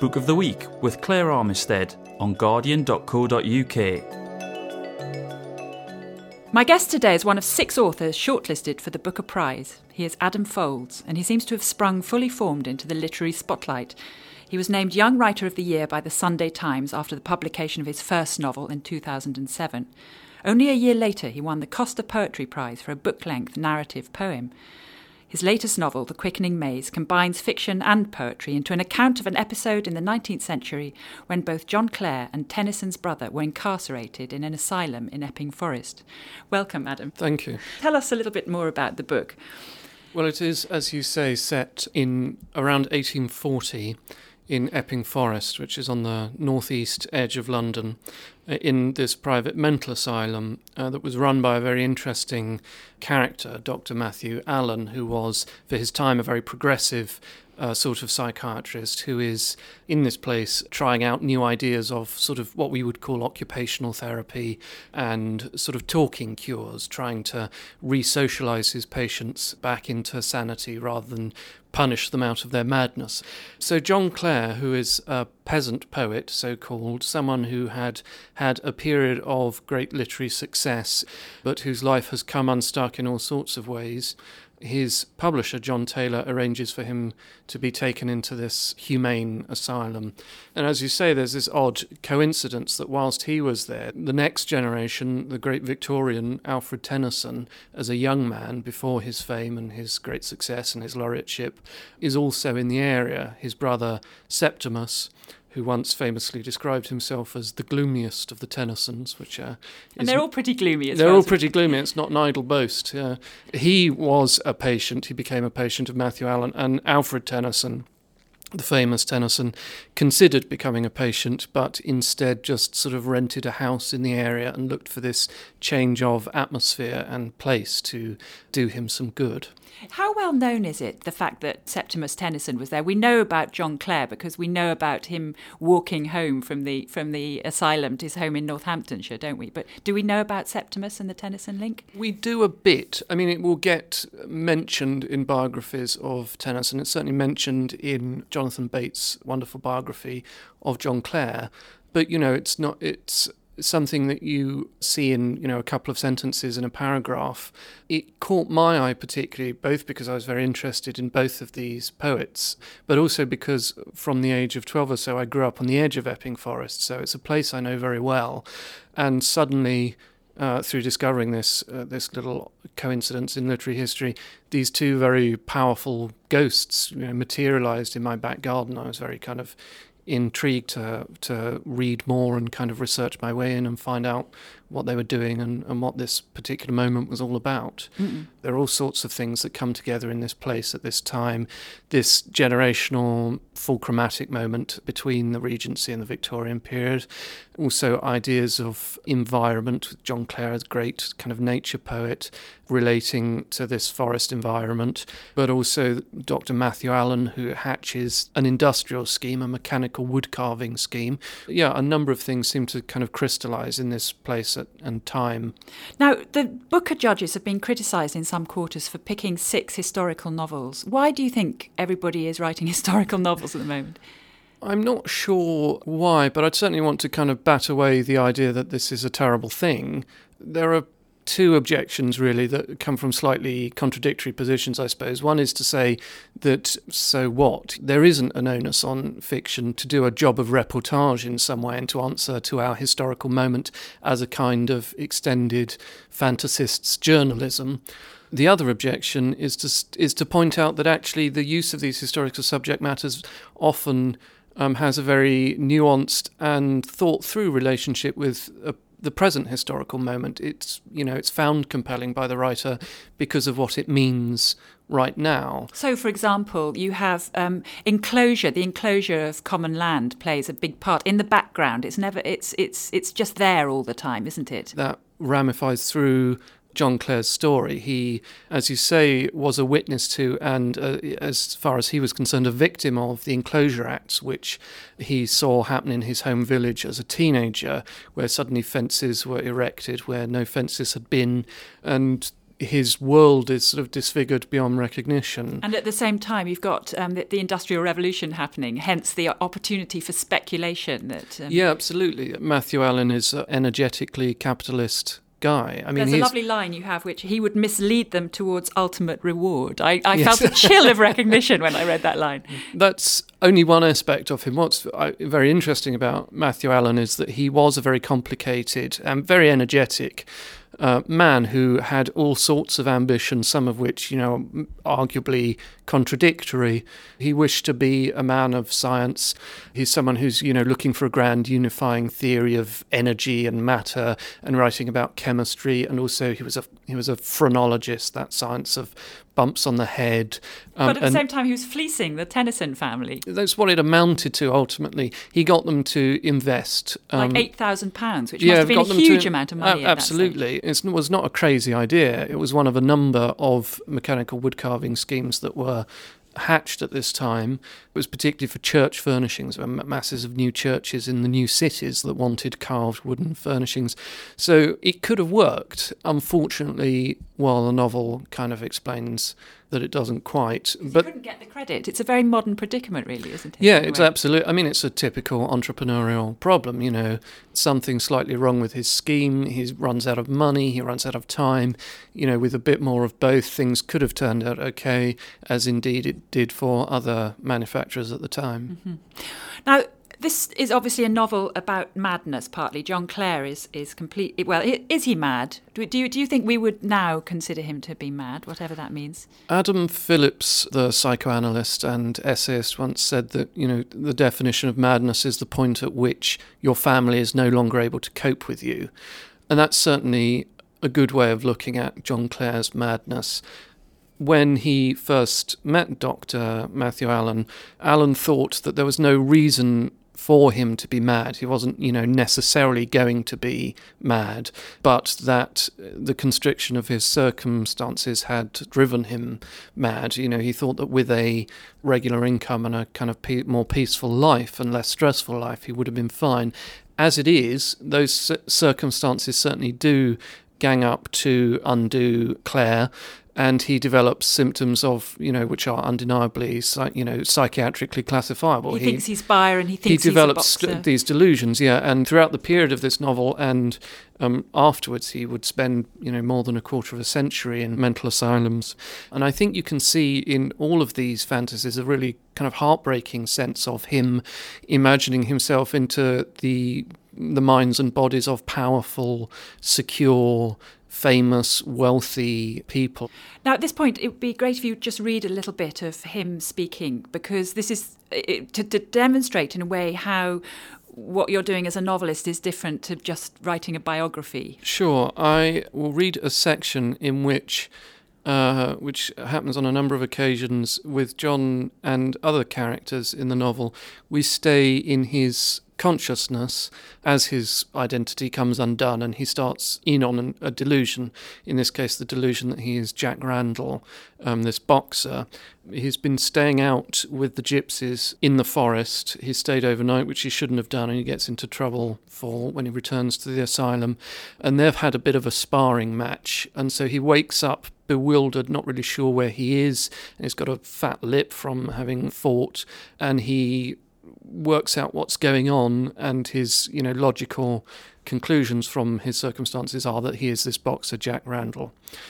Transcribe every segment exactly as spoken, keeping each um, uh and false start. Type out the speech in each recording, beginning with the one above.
Book of the Week with Claire Armistead on guardian dot co dot uk. My guest today is one of six authors shortlisted for the Booker Prize. He is Adam Folds, and he seems to have sprung fully formed into the literary spotlight. He was named Young Writer of the Year by the Sunday Times after the publication of his first novel in two thousand seven. Only a year later, he won the Costa Poetry Prize for a book-length narrative poem. His latest novel, The Quickening Maze, combines fiction and poetry into an account of an episode in the nineteenth century when both John Clare and Tennyson's brother were incarcerated in an asylum in Epping Forest. Welcome, Adam. Thank you. Tell us a little bit more about the book. Well, it is, as you say, set in around eighteen forty in Epping Forest, which is on the northeast edge of London, in this private mental asylum uh, that was run by a very interesting character, Doctor Matthew Allen, who was, for his time, a very progressive uh, sort of psychiatrist who is in this place trying out new ideas of sort of what we would call occupational therapy and sort of talking cures, trying to re-socialise his patients back into sanity rather than punish them out of their madness. So John Clare, who is a peasant poet, so-called, someone who had had a period of great literary success, but whose life has come unstuck in all sorts of ways, his publisher, John Taylor, arranges for him to be taken into this humane asylum. And as you say, there's this odd coincidence that whilst he was there, the next generation, the great Victorian Alfred Tennyson, as a young man before his fame and his great success and his laureateship, is also in the area. His brother Septimus, who once famously described himself as the gloomiest of the Tennysons, which uh, and they're all pretty gloomy as They're well. all pretty gloomy. It's not an idle boast. Yeah. He was a patient. He became a patient of Matthew Allen, and Alfred Tennyson, the famous Tennyson, considered becoming a patient, but instead just sort of rented a house in the area and looked for this change of atmosphere and place to do him some good. How well known is it, the fact that Septimus Tennyson was there? We know about John Clare because we know about him walking home from the from the asylum to his home in Northamptonshire, don't we? But do we know about Septimus and the Tennyson link? We do a bit. I mean, it will get mentioned in biographies of Tennyson. It's certainly mentioned in Jonathan Bates' wonderful biography of John Clare. But, you know, it's not... it's something that you see in, you know, a couple of sentences in a paragraph. It caught my eye particularly, both because I was very interested in both of these poets, but also because from the age of twelve or so I grew up on the edge of Epping Forest, so it's a place I know very well. And suddenly, uh, through discovering this uh, this little coincidence in literary history, these two very powerful ghosts, you know, materialised in my back garden. I was very kind of intrigued to to read more and kind of research my way in and find out what they were doing and, and what this particular moment was all about. Mm-mm. There are all sorts of things that come together in this place at this time, this generational full chromatic moment between the Regency and the Victorian period, also ideas of environment, with John Clare as great kind of nature poet relating to this forest environment, but also Doctor Matthew Allen, who hatches an industrial scheme, a mechanical wood carving scheme. Yeah, a number of things seem to kind of crystallise in this place at, and time. Now, the Booker judges have been criticised in some quarters for picking six historical novels. Why do you think everybody is writing historical novels at the moment? I'm not sure why, but I'd certainly want to kind of bat away the idea that this is a terrible thing. There are two objections, really, that come from slightly contradictory positions, I suppose. One is to say that, so what? There isn't an onus on fiction to do a job of reportage in some way and to answer to our historical moment as a kind of extended fantasist's journalism. The other objection is to is to point out that actually the use of these historical subject matters often um, has a very nuanced and thought-through relationship with a the present historical moment. It's, you know, it's found compelling by the writer because of what it means right now. So, for example, you have um, enclosure. The enclosure of common land plays a big part in the background. It's never. It's it's it's just there all the time, isn't it? That ramifies through John Clare's story. He, as you say, was a witness to and, uh, as far as he was concerned, a victim of the Enclosure Acts, which he saw happen in his home village as a teenager, where suddenly fences were erected where no fences had been, and his world is sort of disfigured beyond recognition. And at the same time, you've got um, the, the Industrial Revolution happening, hence the opportunity for speculation. That um, Yeah, absolutely. Matthew Allen is an energetically capitalist guy. I mean, there's he's, a lovely line you have, which he would mislead them towards ultimate reward. I, I Yes. felt a chill of recognition when I read that line. That's only one aspect of him. What's uh, very interesting about Matthew Allen is that he was a very complicated and very energetic uh, man who had all sorts of ambitions, some of which, you know, arguably contradictory. He wished to be a man of science. He's someone who's, you know, looking for a grand unifying theory of energy and matter and writing about chemistry. And also he was a he was a phrenologist, that science of bumps on the head. Um, But at the and same time, he was fleecing the Tennyson family. that's what it amounted to ultimately. He got them to invest. Like um, eight thousand pounds, which yeah, must have been got a them huge to- amount of money. a- at absolutely. It was not a crazy idea. It was one of a number of mechanical wood carving schemes that were hatched at this time. It was particularly for church furnishings. There were masses of new churches in the new cities that wanted carved wooden furnishings. So it could have worked. Unfortunately, while the novel kind of explains that it doesn't quite. But But couldn't get the credit. It's a very modern predicament, really, isn't it? yeah, in a it's way? absolute. I mean, it's a typical entrepreneurial problem. You know, something slightly wrong with his scheme. He runs out of money. He runs out of time. You know, with a bit more of both, things could have turned out okay, as indeed it did for other manufacturers at the time. Mm-hmm. Now, this is obviously a novel about madness, partly. John Clare is, is complete. Well, i- is he mad? Do, do, you, do you think we would now consider him to be mad, whatever that means? Adam Phillips, the psychoanalyst and essayist, once said that, you know, the definition of madness is the point at which your family is no longer able to cope with you. And that's certainly a good way of looking at John Clare's madness. When he first met Doctor Matthew Allen, Allen thought that there was no reason for him to be mad. He wasn't, you know, necessarily going to be mad, but that the constriction of his circumstances had driven him mad. You know, he thought that with a regular income and a kind of pe- more peaceful life and less stressful life, he would have been fine. As it is, those c- circumstances certainly do gang up to undo Clare, and he develops symptoms of, you know, which are undeniably, you know, psychiatrically classifiable. He, he thinks he's Byron, he thinks he develops he's a boxer. st- these delusions, yeah. And throughout the period of this novel and um, afterwards, he would spend, you know, more than a quarter of a century in mental asylums. And I think you can see in all of these fantasies a really kind of heartbreaking sense of him imagining himself into the the minds and bodies of powerful, secure, famous, wealthy people. Now, at this point, it would be great if you just read a little bit of him speaking, because this is it, to, to demonstrate in a way how what you're doing as a novelist is different to just writing a biography. Sure. I will read a section in which, uh, which happens on a number of occasions with John and other characters in the novel. We stay in his consciousness as his identity comes undone and he starts in on an, a delusion, in this case the delusion that he is Jack Randall, um, this boxer. He's been staying out with the gypsies in the forest. He stayed overnight, which he shouldn't have done, and he gets into trouble for when he returns to the asylum, and they've had a bit of a sparring match, and so he wakes up bewildered, not really sure where he is, and he's got a fat lip from having fought, and he works out what's going on, and his, you know, logical conclusions from his circumstances are that he is this boxer, Jack Randall.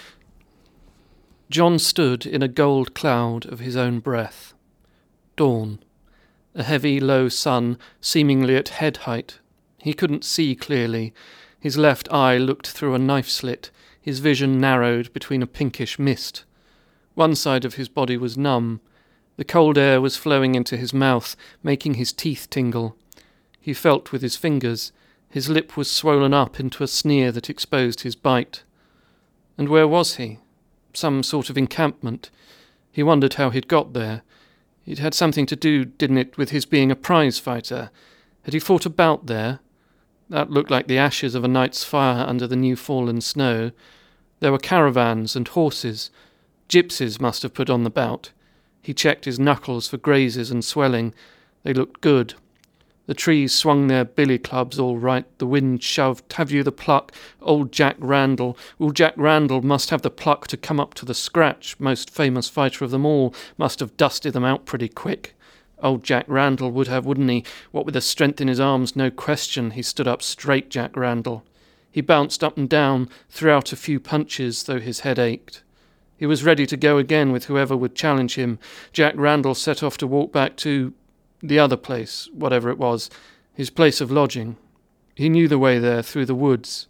John stood in a gold cloud of his own breath. Dawn. A heavy, low sun, seemingly at head height. He couldn't see clearly. His left eye looked through a knife slit, his vision narrowed between a pinkish mist. One side of his body was numb. The cold air was flowing into his mouth, making his teeth tingle. He felt with his fingers. His lip was swollen up into a sneer that exposed his bite. And where was he? Some sort of encampment. He wondered how he'd got there. It had something to do, didn't it, with his being a prize fighter? Had he fought a bout there? That looked like the ashes of a night's fire under the new-fallen snow. There were caravans and horses. Gypsies must have put on the bout. He checked his knuckles for grazes and swelling. They looked good. The trees swung their billy clubs all right, the wind shoved. Have you the pluck? Old Jack Randall. Well, Jack Randall must have the pluck to come up to the scratch. Most famous fighter of them all. Must have dusted them out pretty quick. Old Jack Randall would have, wouldn't he? What with the strength in his arms, no question. He stood up straight, Jack Randall. He bounced up and down, threw out a few punches, though his head ached. He was ready to go again with whoever would challenge him. Jack Randall set off to walk back to the other place, whatever it was, his place of lodging. He knew the way there, through the woods.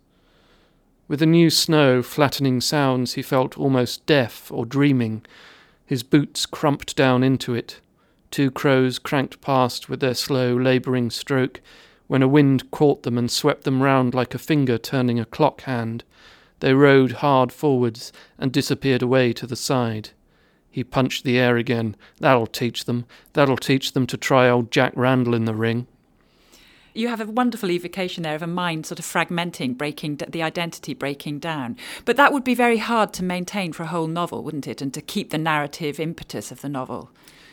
With the new snow flattening sounds, he felt almost deaf or dreaming. His boots crumped down into it. Two crows cranked past with their slow, labouring stroke, when a wind caught them and swept them round like a finger turning a clock hand. They rode hard forwards and disappeared away to the side. He punched the air again. That'll teach them. That'll teach them to try old Jack Randall in the ring. You have a wonderful evocation there of a mind sort of fragmenting, breaking the identity breaking down. But that would be very hard to maintain for a whole novel, wouldn't it? And to keep the narrative impetus of the novel.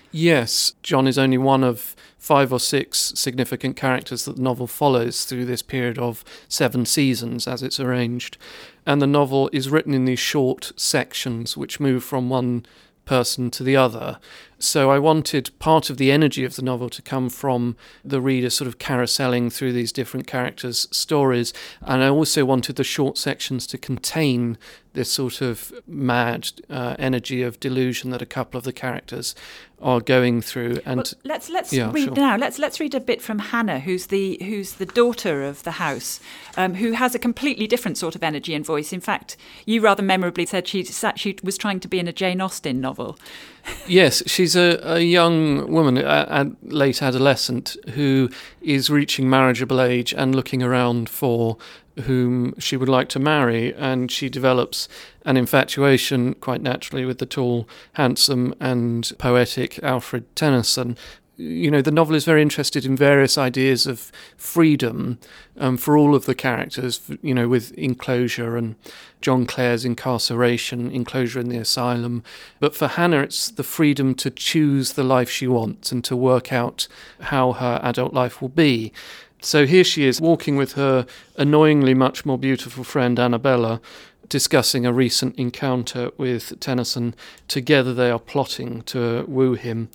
Yes, John is only one of five or six significant characters that the novel follows through this period of seven seasons as it's arranged. And the novel is written in these short sections which move from one person to the other. So I wanted part of the energy of the novel to come from the reader sort of carouselling through these different characters' stories, and I also wanted the short sections to contain this sort of mad uh, energy of delusion that a couple of the characters are going through. And well, let's let's yeah, read sure. now. Let's let's read a bit from Hannah, who's the who's the daughter of the house, um, who has a completely different sort of energy and voice. In fact, you rather memorably said she she was trying to be in a Jane Austen novel. Yes, she's a, a young woman, a, a late adolescent, who is reaching marriageable age and looking around for whom she would like to marry, and she develops an infatuation quite naturally with the tall, handsome and poetic Alfred Tennyson. You know, the novel is very interested in various ideas of freedom um, for all of the characters, you know, with enclosure and John Clare's incarceration, enclosure in the asylum. But for Hannah, it's the freedom to choose the life she wants and to work out how her adult life will be. So here she is, walking with her annoyingly much more beautiful friend Annabella, discussing a recent encounter with Tennyson. Together they are plotting to woo him.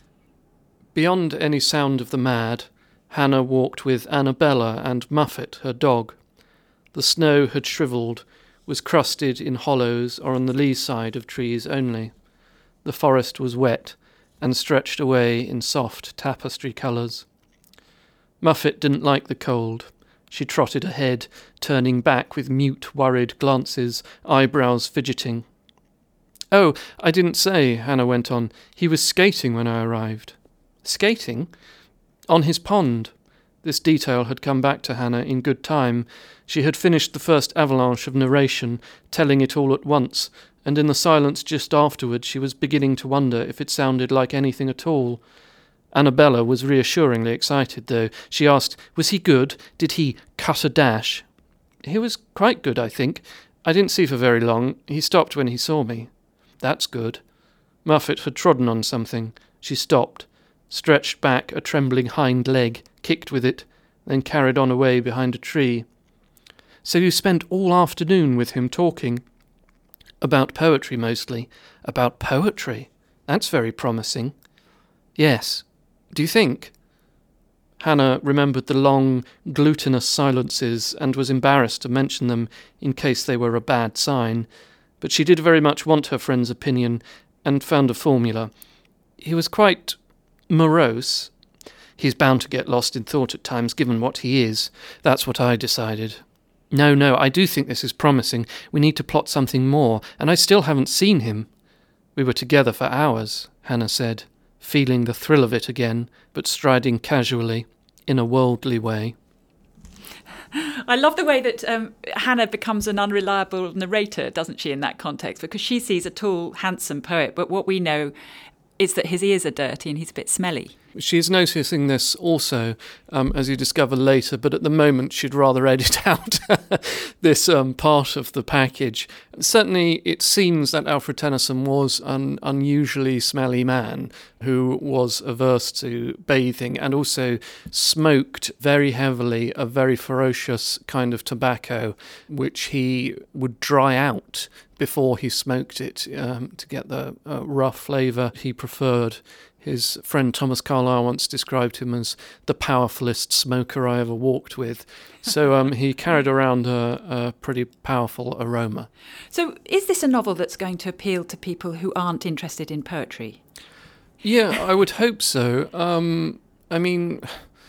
Beyond any sound of the mad, Hannah walked with Annabella and Muffet, her dog. The snow had shrivelled, was crusted in hollows or on the lee side of trees only. The forest was wet and stretched away in soft tapestry colours. Muffet didn't like the cold. She trotted ahead, turning back with mute, worried glances, eyebrows fidgeting. "Oh, I didn't say," Hannah went on. "He was skating when I arrived." Skating? On his pond. This detail had come back to Hannah in good time. She had finished the first avalanche of narration, telling it all at once, and in the silence just afterward she was beginning to wonder if it sounded like anything at all. Annabella was reassuringly excited, though. She asked, "Was he good? Did he cut a dash?" "He was quite good, I think. I didn't see for very long. He stopped when he saw me." "That's good." Muffet had trodden on something. She stopped, stretched back a trembling hind leg, kicked with it, then carried on away behind a tree. "So you spent all afternoon with him talking?" "About poetry mostly." "About poetry? That's very promising." "Yes. Do you think?" Hannah remembered the long, glutinous silences and was embarrassed to mention them in case they were a bad sign, but she did very much want her friend's opinion and found a formula. "He was quite morose. He's bound to get lost in thought at times, given what he is. That's what I decided." No, no, I do think this is promising. We need to plot something more, and I still haven't seen him." "We were together for hours," Hannah said, feeling the thrill of it again, but striding casually, in a worldly way. I love the way that um, Hannah becomes an unreliable narrator, doesn't she, in that context? Because she sees a tall, handsome poet, but what we know is that his ears are dirty and he's a bit smelly. She's noticing this also, um, as you discover later, but at the moment she'd rather edit out this um, part of the package. Certainly it seems that Alfred Tennyson was an unusually smelly man who was averse to bathing and also smoked very heavily a very ferocious kind of tobacco, which he would dry out before he smoked it um, to get the uh, rough flavour he preferred. His friend Thomas Carlyle once described him as the powerfulest smoker I ever walked with. So um, he carried around a, a pretty powerful aroma. So is this a novel that's going to appeal to people who aren't interested in poetry? Yeah, I would hope so. Um, I mean,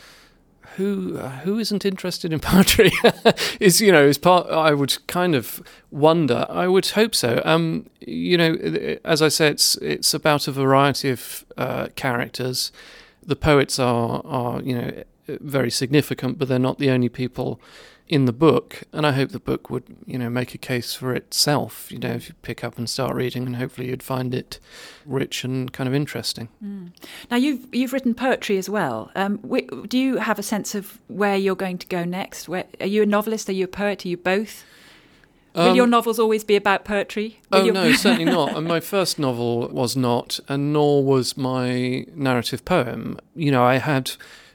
who who isn't interested in poetry? is you know is part. I would kind of wonder. I would hope so. Um, you know, as I said, it's it's about a variety of uh, characters. The poets are are you know very significant, but they're not the only people in the book. And I hope the book would you know make a case for itself. You know, if you pick up and start reading, and hopefully you'd find it rich and kind of interesting. Mm. Now you've you've written poetry as well. Um, do you have a sense of where you're going to go next? Where, are you a novelist? Are you a poet? Are you both? Will um, your novels always be about poetry? Will oh your... no, certainly not. And my first novel was not, and nor was my narrative poem. You know, I had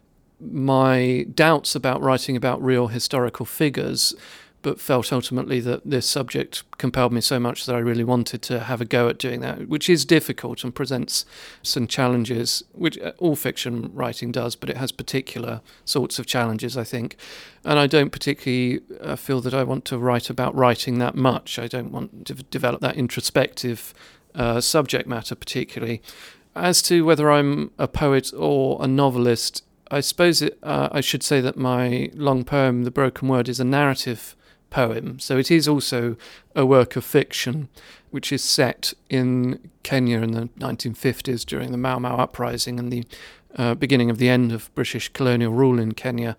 my doubts about writing about real historical figures, but felt ultimately that this subject compelled me so much that I really wanted to have a go at doing that, which is difficult and presents some challenges, which all fiction writing does, but it has particular sorts of challenges, I think. And I don't particularly uh, feel that I want to write about writing that much. I don't want to develop that introspective uh, subject matter particularly. As to whether I'm a poet or a novelist, I suppose it, uh, I should say that my long poem, The Broken Word, is a narrative poem. So it is also a work of fiction, which is set in Kenya in the nineteen fifties during the Mau Mau uprising and the uh, beginning of the end of British colonial rule in Kenya.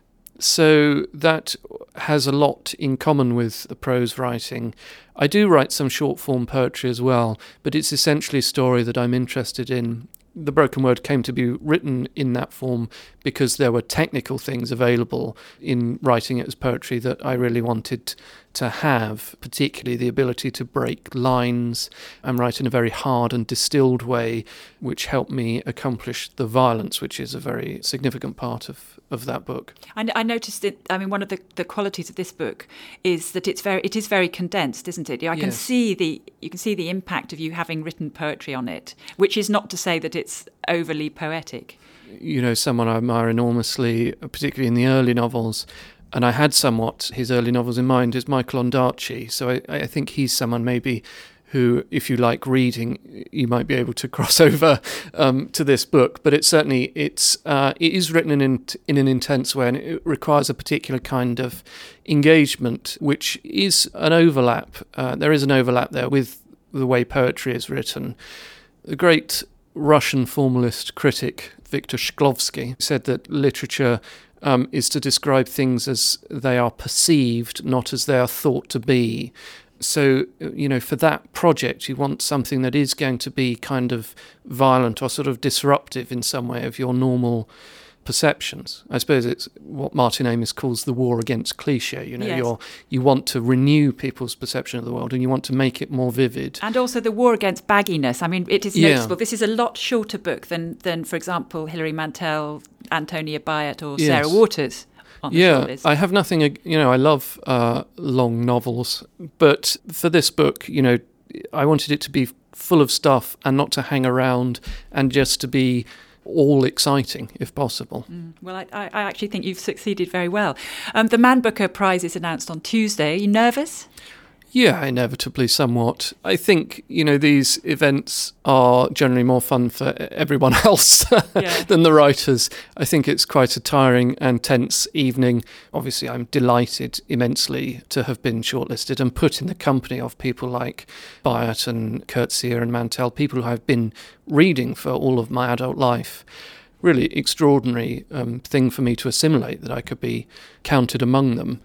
So that has a lot in common with the prose writing. I do write some short-form poetry as well, but it's essentially a story that I'm interested in. The Broken Word came to be written in that form because there were technical things available in writing it as poetry that I really wanted to have, particularly the ability to break lines and write in a very hard and distilled way, which helped me accomplish the violence, which is a very significant part of, of that book. I, I noticed it. I mean, one of the, the qualities of this book is that it's very it is very condensed, isn't it? I can yes. see the you can see the impact of you having written poetry on it, which is not to say that it's overly poetic. You know, someone I admire enormously, particularly in the early novels, and I had somewhat his early novels in mind, is Michael Ondaatje. So I, I think he's someone maybe who, if you like reading, you might be able to cross over um, to this book. But it's certainly, it's uh, it is written in, in an intense way, and it requires a particular kind of engagement, which is an overlap. Uh, there is an overlap there with the way poetry is written. The great Russian formalist critic Viktor Shklovsky said that literature um, is to describe things as they are perceived, not as they are thought to be. So, you know, for that project, you want something that is going to be kind of violent or sort of disruptive in some way of your normal perceptions. I suppose it's what Martin Amis calls the war against cliché. You know, yes. you're, you want to renew people's perception of the world and you want to make it more vivid. And also the war against bagginess. I mean, it is Yeah. noticeable. This is a lot shorter book than, than for example, Hilary Mantel, Antonia Byatt or Yes. Sarah Waters on the Yeah, shortlist. I have nothing, ag- you know, I love uh, long novels, but for this book, you know, I wanted it to be full of stuff and not to hang around and just to be all exciting, if possible. Mm. Well, I, I actually think you've succeeded very well. Um, the Man Booker Prize is announced on Tuesday. Are you nervous? Yeah, inevitably somewhat. I think, you know, these events are generally more fun for everyone else Yeah. than the writers. I think it's quite a tiring and tense evening. Obviously, I'm delighted immensely to have been shortlisted and put in the company of people like Byatt and Coetzee and Mantel, people who I've been reading for all of my adult life. Really extraordinary um, thing for me to assimilate, that I could be counted among them.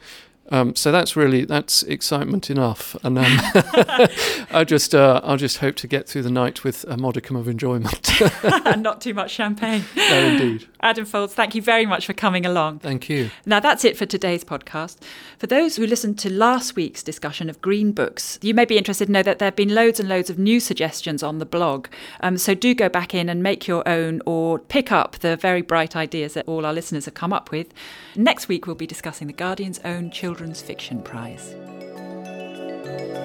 Um, so that's really, that's excitement enough. And um, I just, uh, I'll just hope to get through the night with a modicum of enjoyment. And not too much champagne. No, indeed. Adam Foulds, thank you very much for coming along. Thank you. Now, that's it for today's podcast. For those who listened to last week's discussion of green books, you may be interested to know that there have been loads and loads of new suggestions on the blog. Um, so do go back in and make your own, or pick up the very bright ideas that all our listeners have come up with. Next week, we'll be discussing the Guardian's own Children's Fiction Prize.